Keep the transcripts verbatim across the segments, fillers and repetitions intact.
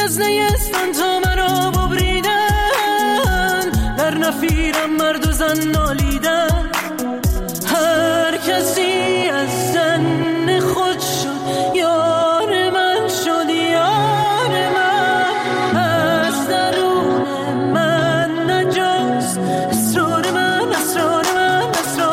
از نیستان تا مرا ببریدن، در نفیرم مرد و زن نالیدن. هر کسی از زن خود شد یار من شد، یار من از درون من نجاست اسرار من، اسرار من، اسرار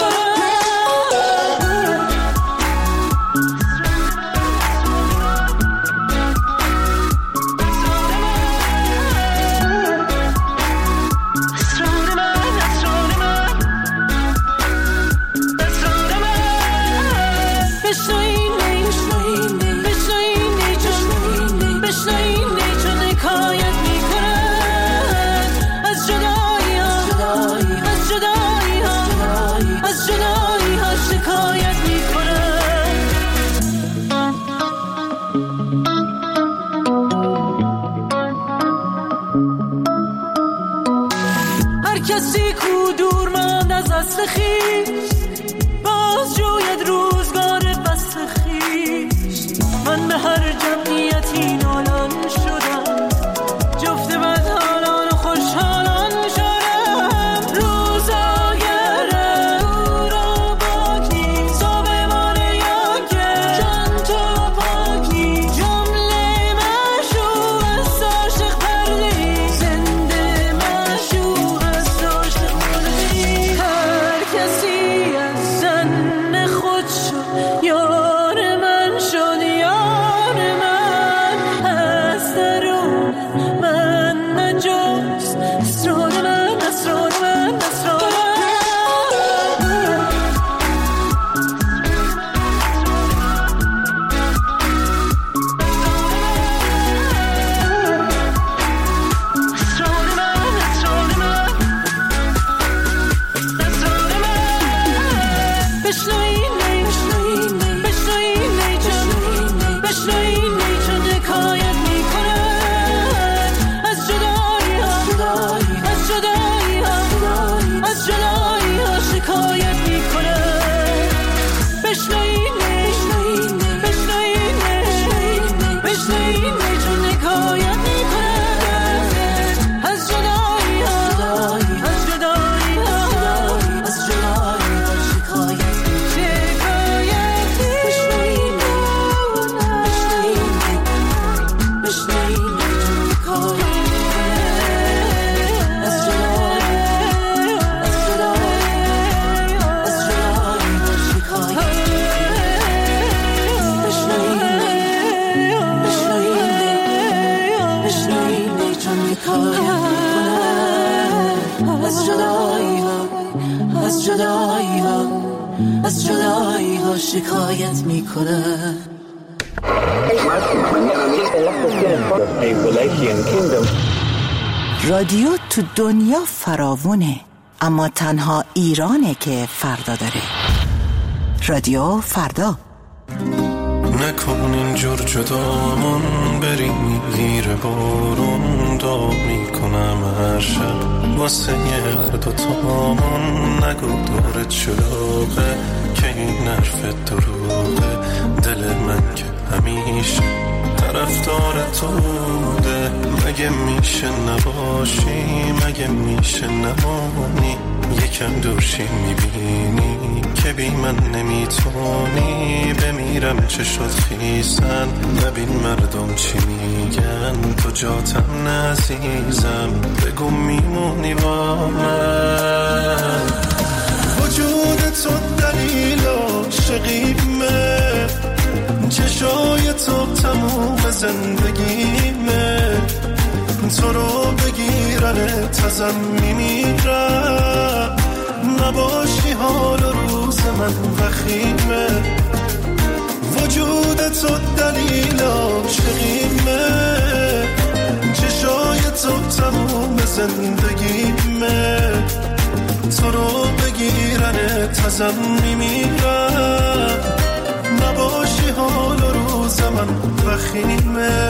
کسی کو دور ماند از اصل خویش، باز جوید روزگار بس خویش. من به هر جمعیتی نالان شدم، جفت بدحالان و خوشحالان شدم. روزاگرم او را باکی، صبح مانه یاکه جان تو پاکی. جمله مشوق از عاشق پردهی، زنده مشوق از عاشق پردهی. هر کسی از زن خود شد یار من شد، یار من از درون من نجاست اسرار من، اسرار من، اسرار از جدایی ها، از جدایی ها، از جدایی ها شکایت میکنه. رادیو تو دنیا فراوونه، اما تنها ایرانه که فردا داره. رادیو فردا. نکن اینجور جدامون، بریم میگیره بارون. دعا میکنم هر شب واسه هر دوتامون. نگو دورت شلوغه که این حرفت دروغه. دل من که همیشه طرفدار تو بوده. مگه میشه نباشی، مگه میشه نمانی. یکم دورشی میبینی که بی من نمیتونی. بمیرم چه شد خیسن، ببین مردم چی میگن. تو جاتم نعزیزم، بگو میمونی با من. وجود تو دلیل عاشقیمه، چشای تو تموم زندگیمه. تو رو بگیرن تازم میمیرم. نباشی حال و روز من وخیمه. وجود تو دلیل عاشقیمه، چشای تو تموم زندگیمه. تو رو بگیرن تازم میمیرم. نباشی حال و روز من وخیمه.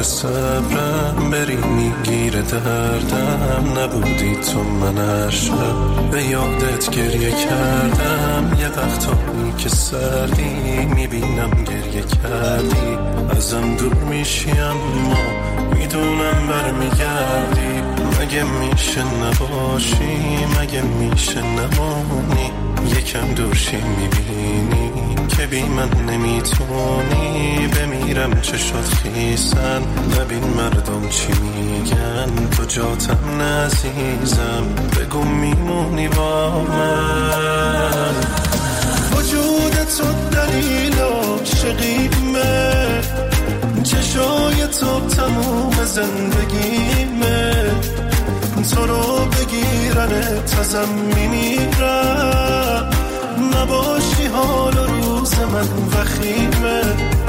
صبرم بری میگیره دردم. نبودی تو من هر شب به یادت گریه کردم. یه وقتایی که سردی میبینم گریه کردی. ازم دور میشی اما میدونم برمیگردی. مگه میشه نباشی، مگه میشه نمانی. یکم دورشی میبینی که بی من نمیتونی. بمیرم چه شد خیسن، ببین مردم چی میگن. تو جاتم نعزیزم، بگو میمونی با من. وجود تو دلیل عاشقیمه، چشای تو تموم زندگیمه. تو رو بگیرنت ازم میمیرم. نباشی حال و روز من وخیمه.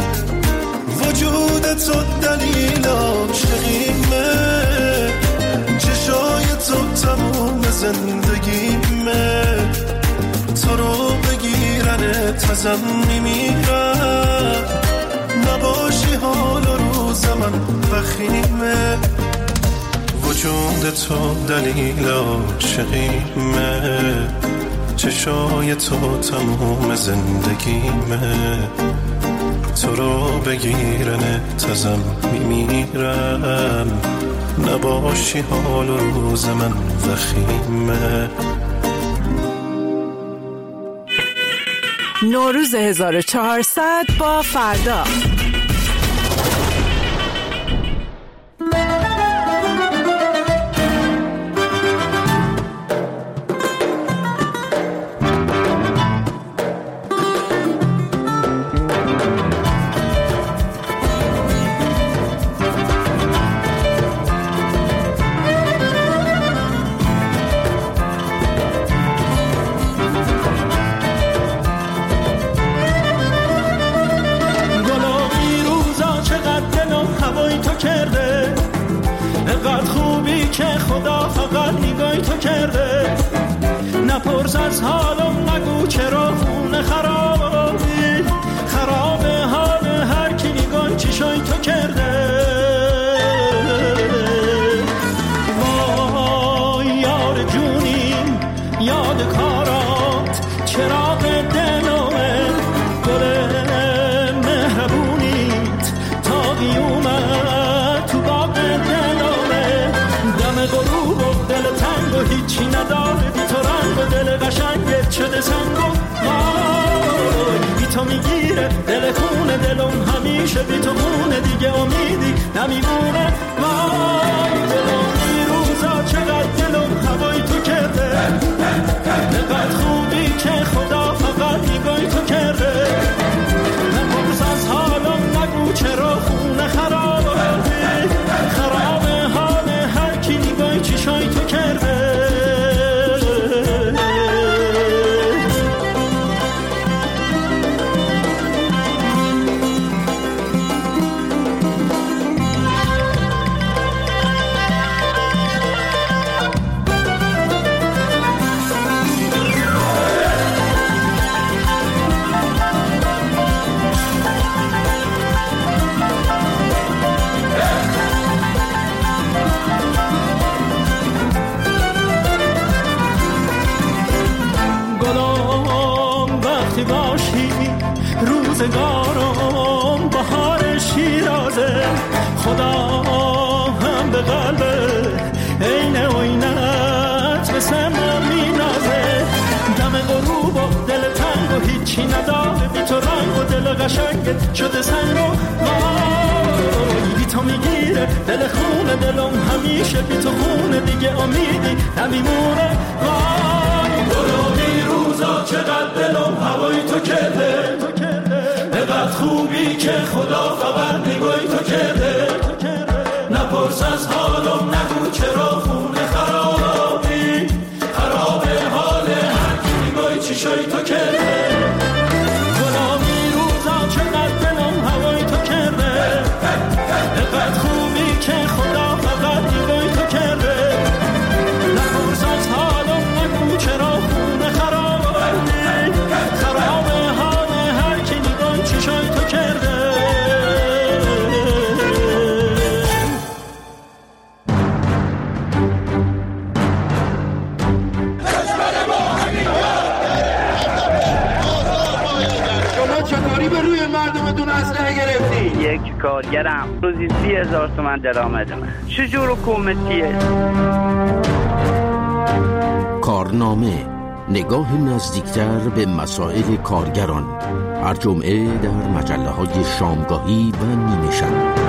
وجود تو دلیل عاشقیمه، چشای تو تموم زندگیمه. تو رو بگیرنت ازم میمیرم. نباشی حال و روز من وخیمه. وجود تو دلیل عاشقیمه، چشای تو تموم زندگیمه. تو رو بگیرنت ازم میمیرم. نباشی حال و روز من وخیمه. نوروز هزار و چهارصد با فردا. نپرس از حالم، نگو چرا خونه خرابی. خراب حال هر کی نگاه چشای تو کرده. وای یار جونیم، یاد کارات چراغ دلمه. گل مهربونیت تا قیومت تو باغ دلمه. دم غروب و دل تنگ و هیچی نداره بی تو رنگ و دل قشنگت شده سنگ و وای بی تو میگیره دل خونه دلم همیشه بی تو خونه دیگه امیدی نمیمونه. وای دلم این روزا چقدر دلم هوای تو کرده. نقدر خوبی که خدا فقط نگاهی تو کرده. نپرس از حالم، نگو چرا خونه خرابی. خراب حال هر کی نگاهی چشای تو کرده. روزگارم بهار شیرازه. خدا هم به قلب عین عینت به سما مینازه. دم غروب و دل تنگ و هیچی نداره بی تو رنگ و دل قشنگت شده سنگ و وای بی تو میگیره دل خونه دلم همیشه بی تو خونه دیگه امیدی نمیمونه. وای برو بی روزا چقدر دلم هوای تو کرده. نقدر خوبی که خدا فقط نگاهی تو کرده. نپرس از حالم، نگو چرا خونه خرابی. خراب حال هر کی نگاهی چشای تو کرده. غلامی روزا چقدر دلم هوای تو کرده. نقدر خوبی که خدا فقط نگاهی تو کرده. نپرس از حالم، نگو چرا خونه خرابی. خراب حال هر کی نگاهی چشای تو کرده. یک کارگرم، روزی سی هزار تومن درآمد من. چجور حکومتیه؟ کارنامه، نگاه نزدیکتر به مسائل کارگران، هر جمعه در مجله های شامگاهی و نیمه شب.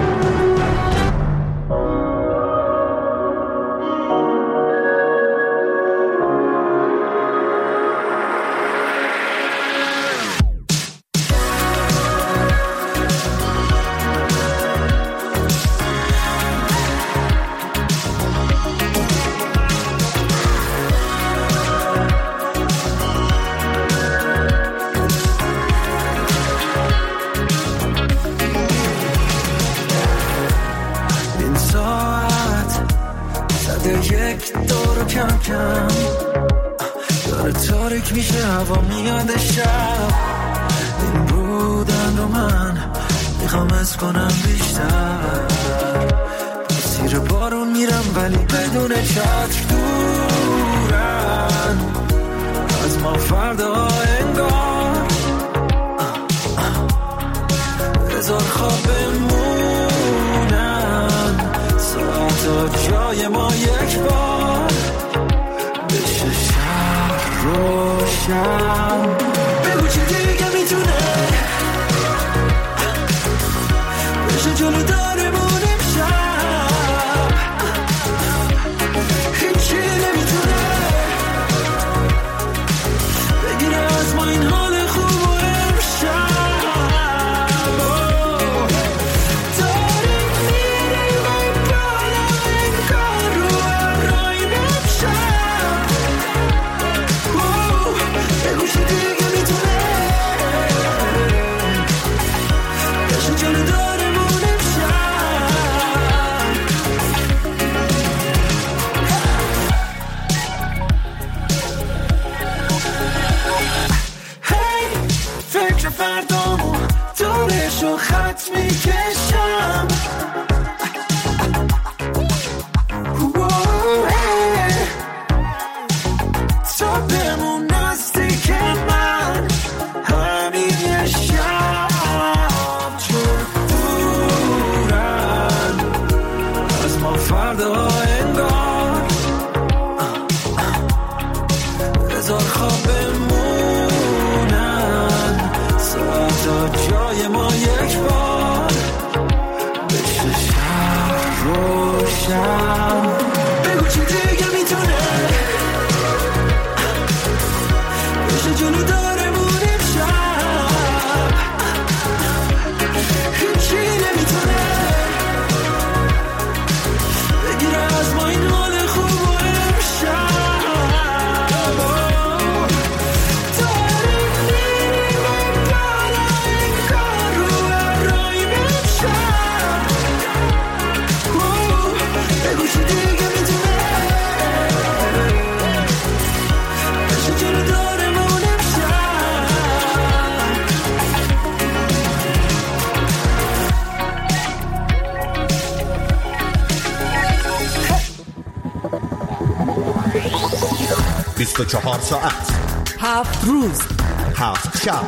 بیست و چهار ساعت، هفت روز، هفت شب،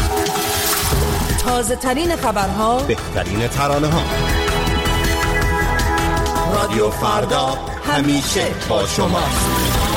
تازه ترین خبرها، بهترین ترانه ها. رادیو فردا همیشه با شماست.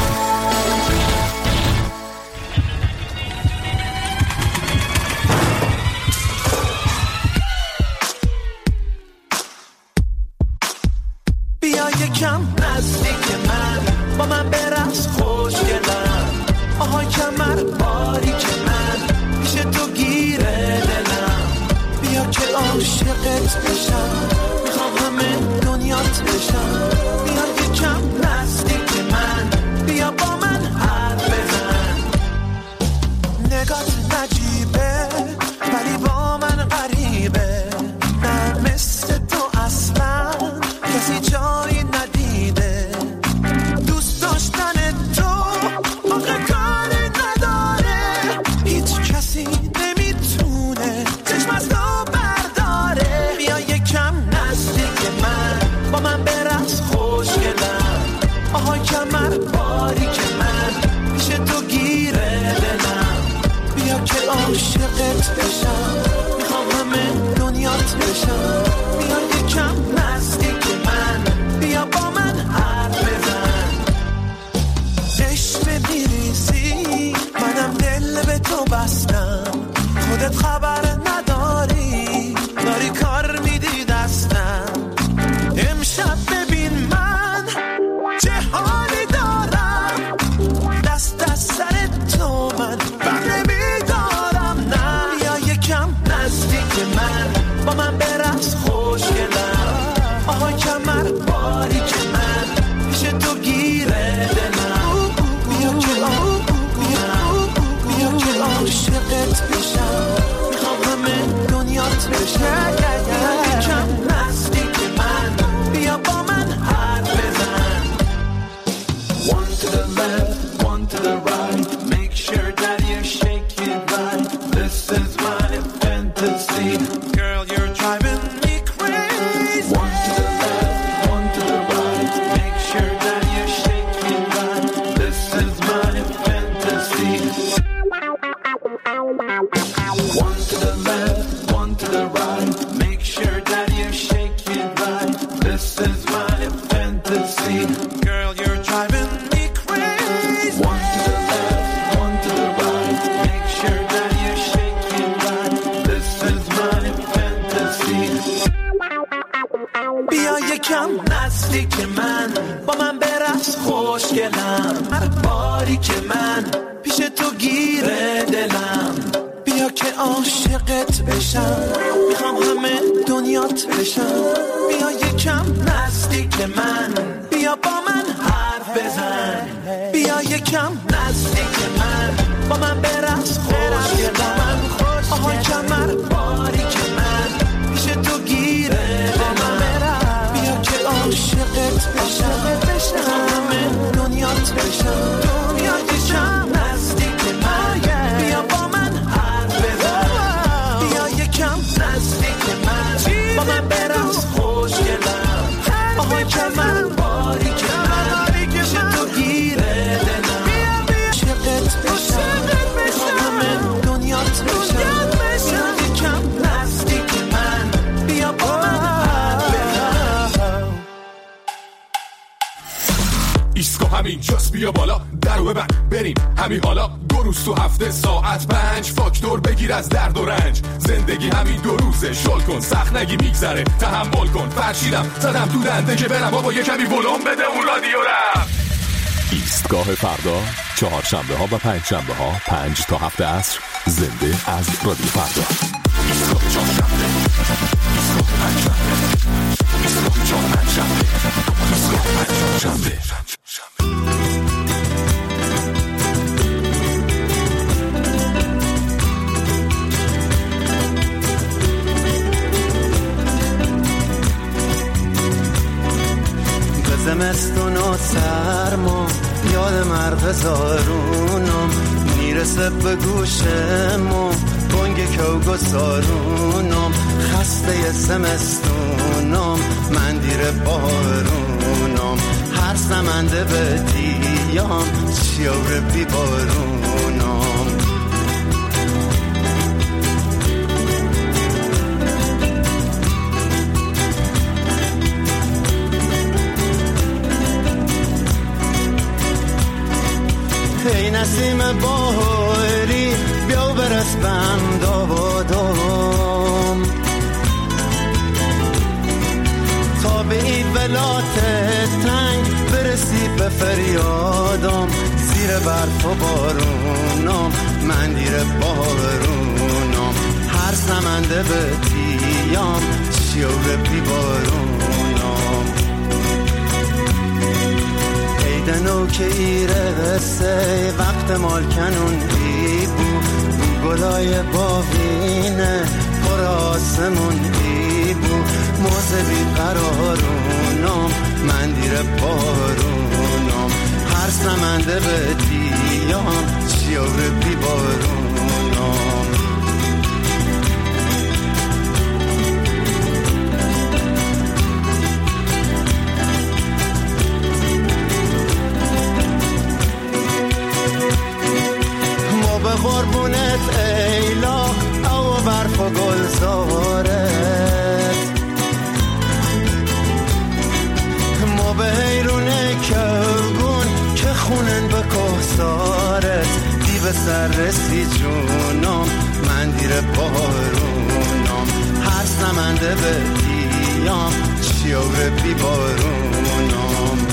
بیا یکم نزدیک من، با من برقص خوشگلم. آهای کمر باریک من، پیش تو گیره دلم. بیا که عاشقت بشم، میخوام همه دنیات بشم. بیا یکم نزدیک من، بیا با من حرف بزن. نگات نجیبه ولی با من غریبه، نه مثل تو اصلا کسی جایی ندیده. دوست داشتن تو آخه کاری نداره، هیچ کسی نمیتونه چشم از تو برداره. بیا یکم نزدیک من، با من برقص خوشگلم. آهای کمر باریک من، پیش تو گیره دلم. بیا که عاشقت بشم، میخوام همه دنیات بشم. fantasy. Girl, you're driving me crazy. One to the left, one to the right. Make sure that you shake it right. This is my fantasy. بیا یکم نزدیک من، با من برقص خوشگلم. هر باری که من پیش تو گیره دلم. بیا که عاشقت بشم، میخوام همه دنیات بشم. بیا یکم نزدیک من، بیا با من حرف بزن. بیا یکم نزدیک من، با من برقص خوشگلم. آهای کمر باری که من پیش تو گیره دلم. بیا که عاشقت بشم، میخوام همه دنیات بشم. بیا یکم نزدیک من، بیا با من حرف بزن. بیا یکم نزدیک من، با من برقص خوشگلم. آهای کمر باری که من پیش تو گیره دلم. عاشقت بشم، میخوام همه دنیات بشم. بیا یکم نزدیک من، بیا با من حرف بزن. ایسکو همین جاست، بیا بالا درو ببند بریم همین حالا. دو روز تو هفته ساعت پنج، فاکتور بگیر از درد و رنج. زندگی همین دو روزه، شل کن سخت نگی میگذره. تحمل کن فرشیدم زدم تو دنده که برم بابا یه کمی ولوم بده اون رادیو رم. ایستگاه فردا، چهارشنبه ها و پنج شنبه ها پنج تا هفت عصر، زنده از رادیو فردا. ایستگاه چهارشنبه، ایستگاه پنجشنبه، ایستگاه چهارشنبه، ایستگاه پنجشنبه. زمستون و سرما یاد مرغ زارونم میرسه به گوشمو بانگ کوگو سارونم. خسته زمستونم من دیر بارونم. هر زمنده به دیام شیور بی بارونم. ای نسیم بهاری بیا برس بند آبادم. تا به این ولات تنگ برسی به فریادم. زیر برف و بارونم من دیر بارونم. هر زمنده به دیام شیور بی بارونم. دنو که ایره سی وقت مال کنون ای بو بو گلای باوینه پر آسمون ای بو. موزه بی قرارونم من دیر بارونم. هر سمنده به دیام شیور بی بارونم. قربونت ایلاق او برف و گلزارت. ما به حیرونه کگون که خونن به کهسارت. دی به سر رسی جونم من دیر بارونم. هر سمنده به دیام شیور بی بارونم.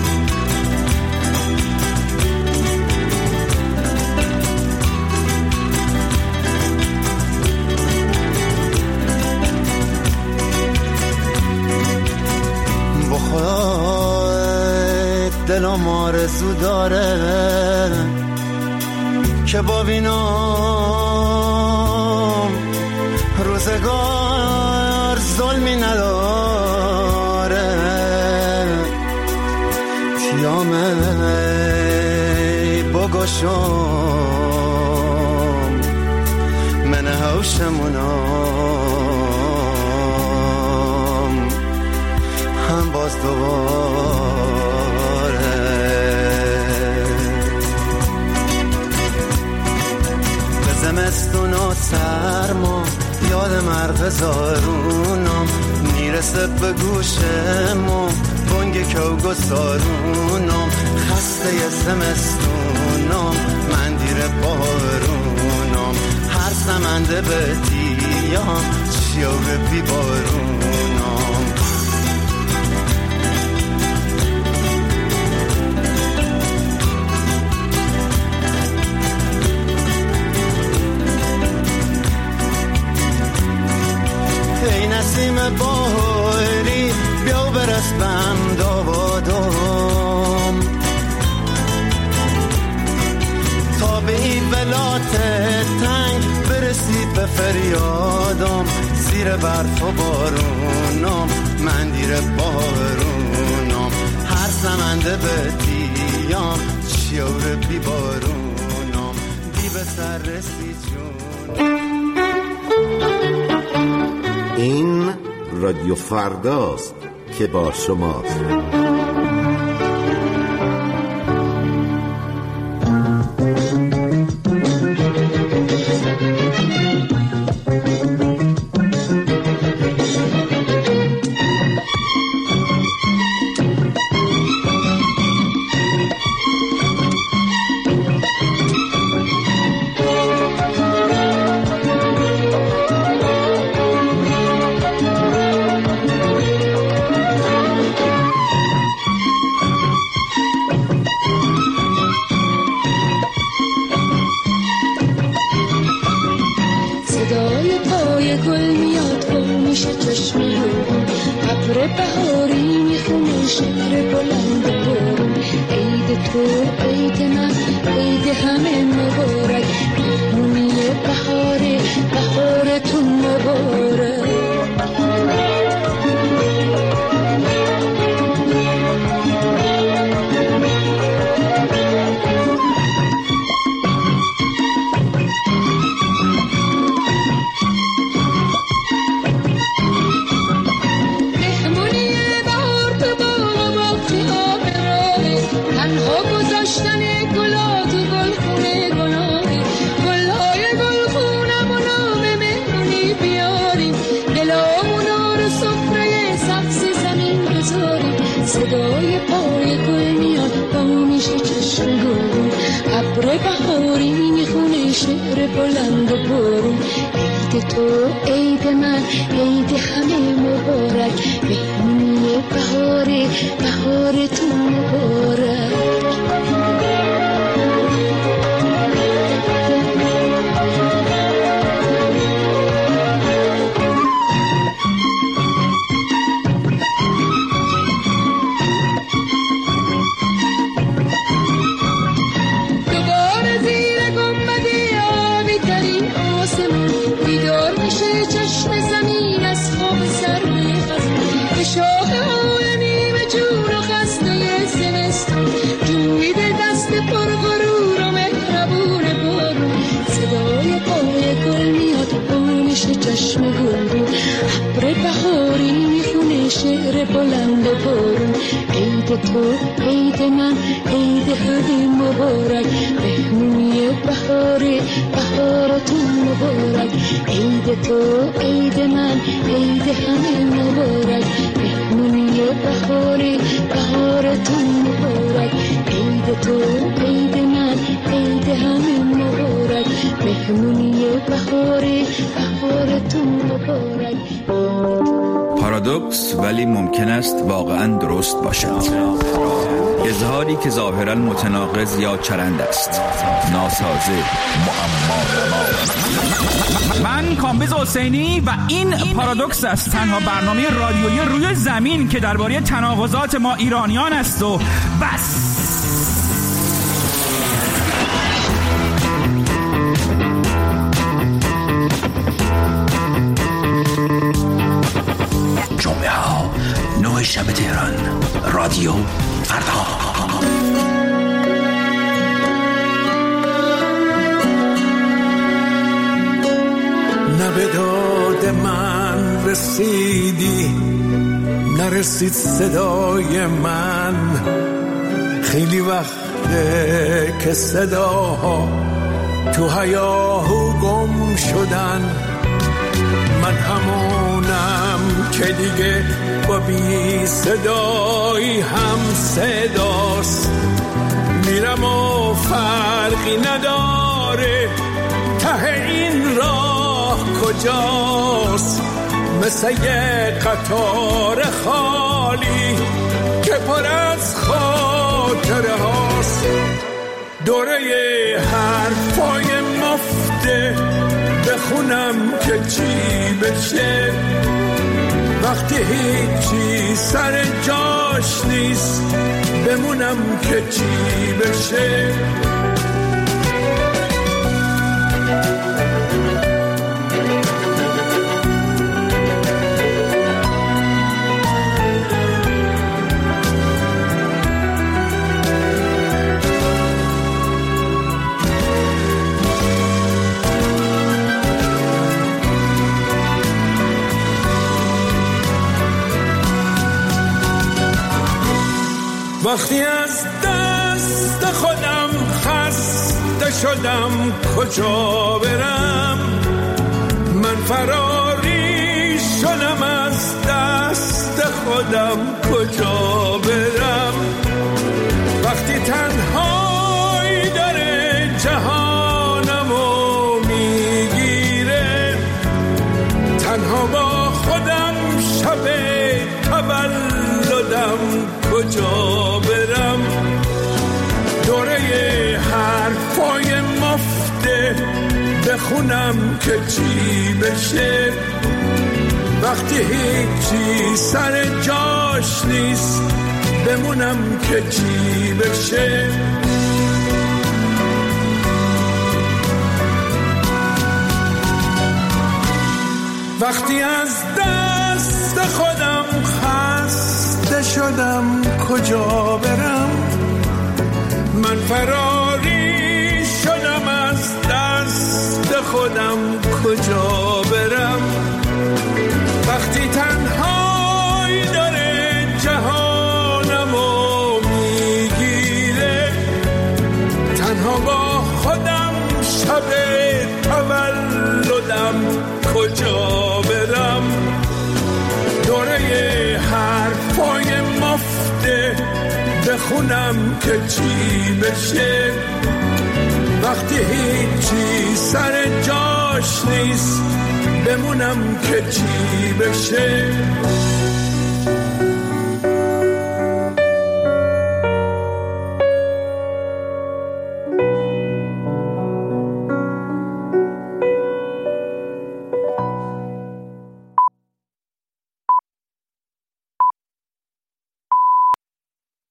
دلم آرزو داره که ببینم روزگار ظلمی نداره. تیامه بگشم من هوشمونم هم باز دوباره. به زمستون و سرما یاد مرغ زارونم میرسه به گوشمون بانگ کوگو سارونم، خسته زمستونم من دیر بارونم، هر سمنده به دیام چیار بی بارونم. ای نسیم باری بیا برس بم داوادم، تا به این ولات تنگ برسید به فریادم، زیر برف و بارونم من دیر بارونم، هر سمنده به دیام چیار بی بارونم، بی به سر رسی جون. این رادیو فرداست که با شماست. پارادوکس ولی ممکن است واقعا درست باشد. اظهاری که ظاهرا متناقض یا چرند است، ناسازه، معما. من کامبیز حسینی و این پارادوکس است، تنها برنامه رادیویی روی زمین که درباره تناقضات ما ایرانیان است و بس. جمعه ها نه شب تهران، رادیو فردا. نه به داد من رسیدی، نرسید صدای من، خیلی وقته که صداها تو هیاهو گم شدن، من همونم که دیگه با بی صدایی هم صداست، میرم و فرقی نداره ته این راه کجاست، مثل یه قطار خالی که پر از خاطره هاست. دوره حرفای مفته بخونم که چی بشه، وقتی هیچی سر جاش نیست بمونم که چی بشه. وقتی از دست خودم خسته شدم کجا برم، من فراری شدم از دست خودم کجا برم. وقتی تنهایی داره جهانمو میگیره، تنها با خودم شب تولدم کجا برم. دوره حرفای مفته بخونم که چی بشه، وقتی هیچی سر جاش نیست بمونم که چی بشه. وقتی از دست خودم خسته شدم کجا برم، من فراری شدم از دست خودم کجا برم. وقتی تنهایی داره جهانمو میگیره، تنها با خودم شب تولدم کجا برم. دوره حرفای مفته بخونم که چی بشه، وقتی هیچی سر جاش نیست بمونم که چی بشه.